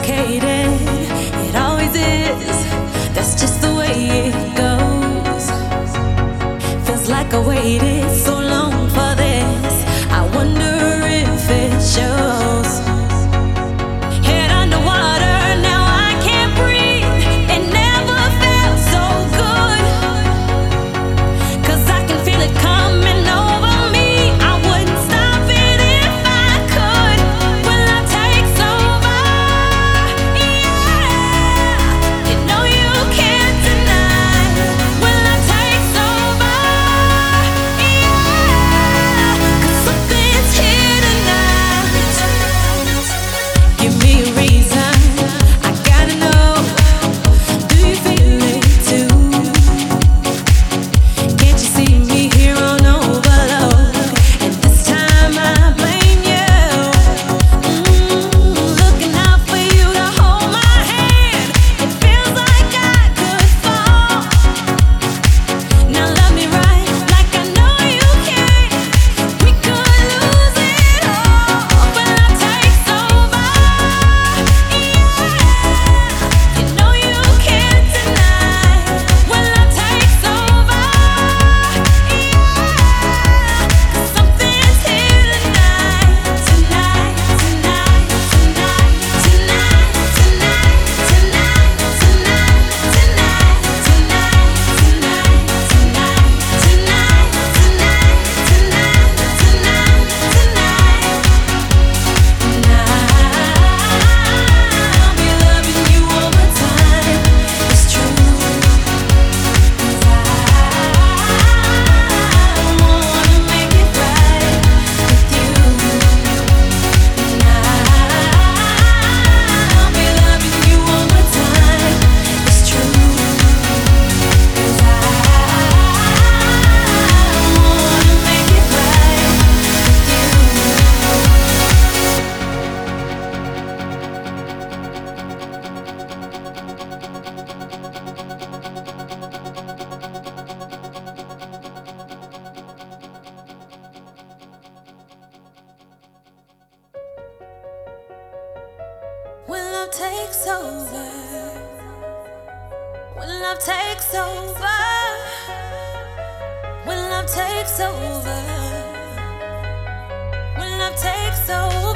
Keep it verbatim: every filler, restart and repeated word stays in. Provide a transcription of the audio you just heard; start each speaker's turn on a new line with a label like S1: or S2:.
S1: complicated. It always is. That's just the way it goes. Feels like I waited so long for this. I wonder if it shows. Head underwater, now I can't breathe. It never felt so good. 'Cause I can feel it coming over me. I wouldn't stop it if I could. When love takes over, yeah. You know you can't deny. When love takes over, yeah. 'Cause something's here tonight. Give me a reason, I gotta know. Do you feel it too? Can't you see me here on overload? And this time I blame you. Mm, looking out for you to hold my hand. It feels like I could fall. Now love me right, like I know you can. We could lose it all. When love takes over, yeah. You know you can't deny. When love takes over, yeah. 'Cause something's here tonight, tonight, tonight, tonight, tonight, tonight, tonight, tonight, tonight, tonight, tonight, tonight, tonight, tonight, tonight, tonight. Now I'll be loving you all the time. It's true. 'Cause I wanna make it right with you. Now I'll be loving you all the time. It's true. 'Cause I wanna make it right with you. When love takes over, when love takes over, when love takes over, when love takes over.